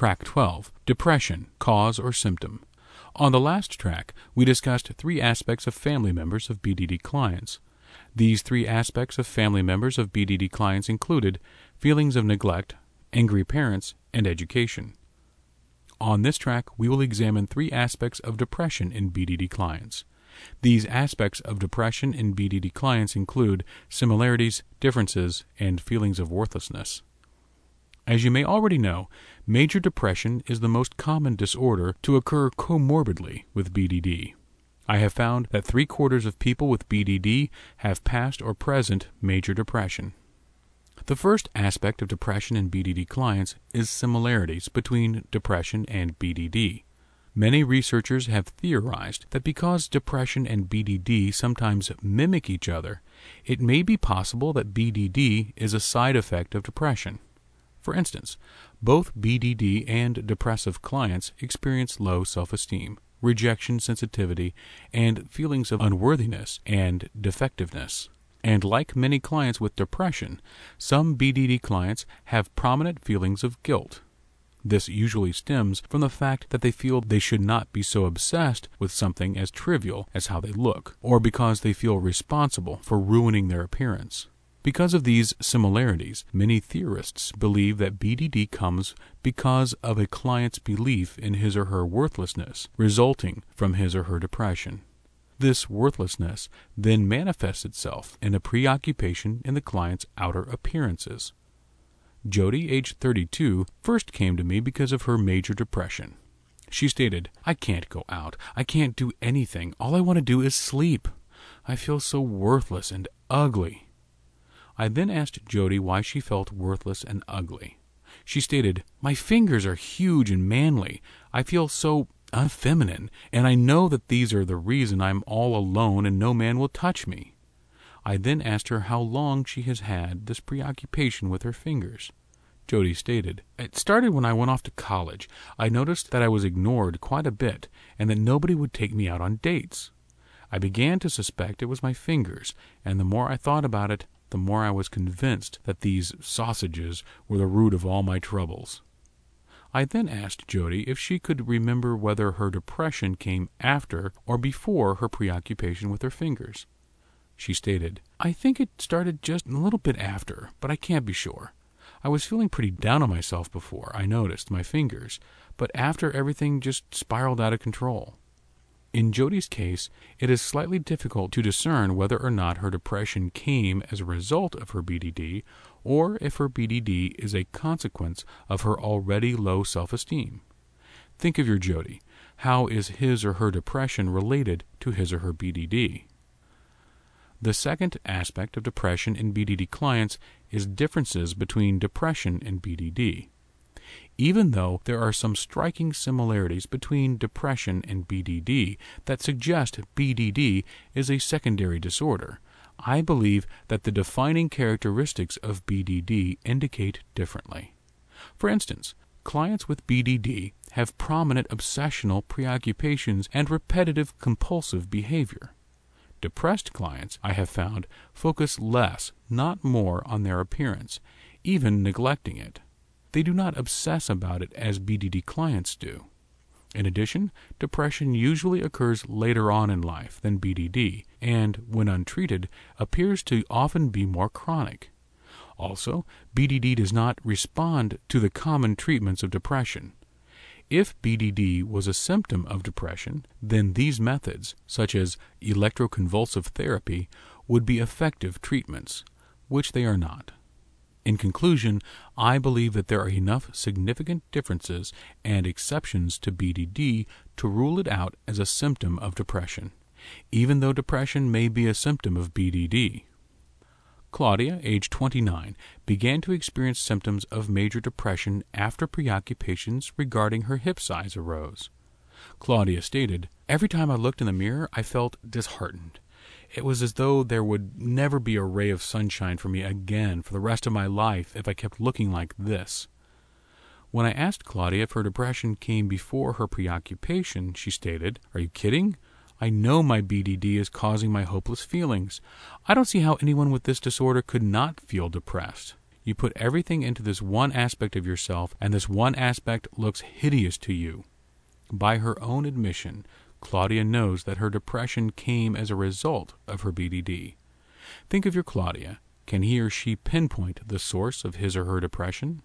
Track 12, Depression, Cause or Symptom. On the last track, we discussed 3 aspects of family members of BDD clients. These 3 aspects of family members of BDD clients included feelings of neglect, angry parents, and education. On this track, we will examine 3 aspects of depression in BDD clients. These aspects of depression in BDD clients include similarities, differences, and feelings of worthlessness. As you may already know, major depression is the most common disorder to occur comorbidly with BDD. I have found that 3/4 of people with BDD have past or present major depression. The first aspect of depression in BDD clients is similarities between depression and BDD. Many researchers have theorized that because depression and BDD sometimes mimic each other, it may be possible that BDD is a side effect of depression. For instance, both BDD and depressive clients experience low self-esteem, rejection sensitivity, and feelings of unworthiness and defectiveness. And like many clients with depression, some BDD clients have prominent feelings of guilt. This usually stems from the fact that they feel they should not be so obsessed with something as trivial as how they look, or because they feel responsible for ruining their appearance. Because of these similarities, many theorists believe that BDD comes because of a client's belief in his or her worthlessness, resulting from his or her depression. This worthlessness then manifests itself in a preoccupation in the client's outer appearances. Jody, age 32, first came to me because of her major depression. She stated, "I can't go out. I can't do anything. All I want to do is sleep. I feel so worthless and ugly." I then asked Jody why she felt worthless and ugly. She stated, "My fingers are huge and manly. I feel so unfeminine, and I know that these are the reason I'm all alone and no man will touch me." I then asked her how long she has had this preoccupation with her fingers. Jody stated, "It started when I went off to college. I noticed that I was ignored quite a bit and that nobody would take me out on dates. I began to suspect it was my fingers, and the more I thought about it, the more I was convinced that these sausages were the root of all my troubles." I then asked Jody if she could remember whether her depression came after or before her preoccupation with her fingers. She stated, "I think it started just a little bit after, but I can't be sure. I was feeling pretty down on myself before I noticed my fingers, but after everything just spiraled out of control." In Jody's case, it is slightly difficult to discern whether or not her depression came as a result of her BDD or if her BDD is a consequence of her already low self-esteem. Think of your Jody. How is his or her depression related to his or her BDD? The second aspect of depression in BDD clients is differences between depression and BDD. Even though there are some striking similarities between depression and BDD that suggest BDD is a secondary disorder, I believe that the defining characteristics of BDD indicate differently. For instance, clients with BDD have prominent obsessional preoccupations and repetitive compulsive behavior. Depressed clients, I have found, focus less, not more, on their appearance, even neglecting it. They do not obsess about it as BDD clients do. In addition, depression usually occurs later on in life than BDD, and, when untreated, appears to often be more chronic. Also, BDD does not respond to the common treatments of depression. If BDD was a symptom of depression, then these methods, such as electroconvulsive therapy, would be effective treatments, which they are not. In conclusion, I believe that there are enough significant differences and exceptions to BDD to rule it out as a symptom of depression, even though depression may be a symptom of BDD. Claudia, age 29, began to experience symptoms of major depression after preoccupations regarding her hip size arose. Claudia stated, "Every time I looked in the mirror, I felt disheartened. It was as though there would never be a ray of sunshine for me again for the rest of my life if I kept looking like this." When I asked Claudia if her depression came before her preoccupation, she stated, "Are you kidding? I know my BDD is causing my hopeless feelings. I don't see how anyone with this disorder could not feel depressed. You put everything into this one aspect of yourself, and this one aspect looks hideous to you. By her own admission, Claudia knows that her depression came as a result of her BDD. Think of your Claudia. Can he or she pinpoint the source of his or her depression?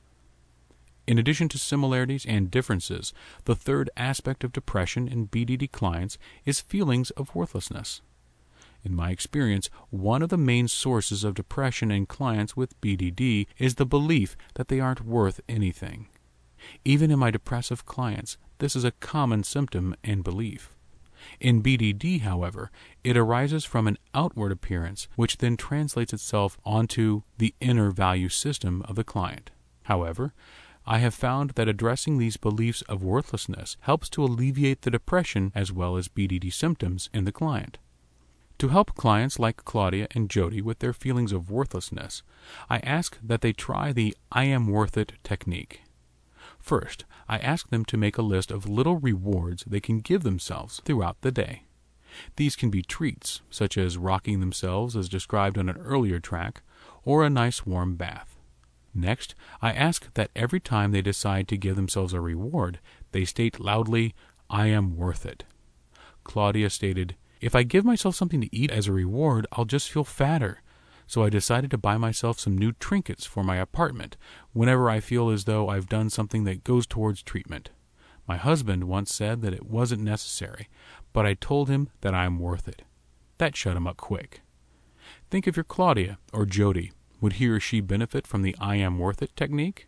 In addition to similarities and differences, the third aspect of depression in BDD clients is feelings of worthlessness. In my experience, one of the main sources of depression in clients with BDD is the belief that they aren't worth anything. Even in my depressive clients, this is a common symptom and belief. In BDD, however, it arises from an outward appearance, which then translates itself onto the inner value system of the client. However, I have found that addressing these beliefs of worthlessness helps to alleviate the depression as well as BDD symptoms in the client. To help clients like Claudia and Jody with their feelings of worthlessness, I ask that they try the I am worth it technique. First, I ask them to make a list of little rewards they can give themselves throughout the day. These can be treats, such as rocking themselves as described on an earlier track, or a nice warm bath. Next, I ask that every time they decide to give themselves a reward, they state loudly, I am worth it. Claudia stated, if I give myself something to eat as a reward, I'll just feel fatter. So I decided to buy myself some new trinkets for my apartment whenever I feel as though I've done something that goes towards treatment. My husband once said that it wasn't necessary, but I told him that I'm worth it. That shut him up quick. Think of your Claudia or Jody. Would he or she benefit from the I am worth it technique?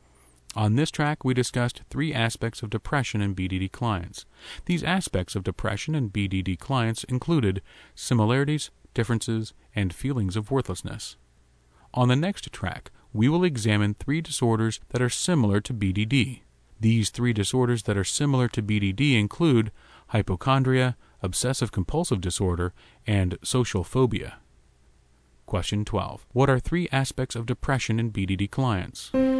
On this track, we discussed 3 aspects of depression in BDD clients. These aspects of depression in BDD clients included similarities, differences, and feelings of worthlessness. On the next track, we will examine 3 disorders that are similar to BDD. These 3 disorders that are similar to BDD include hypochondria, obsessive-compulsive disorder, and social phobia. Question 12. What are 3 aspects of depression in BDD clients?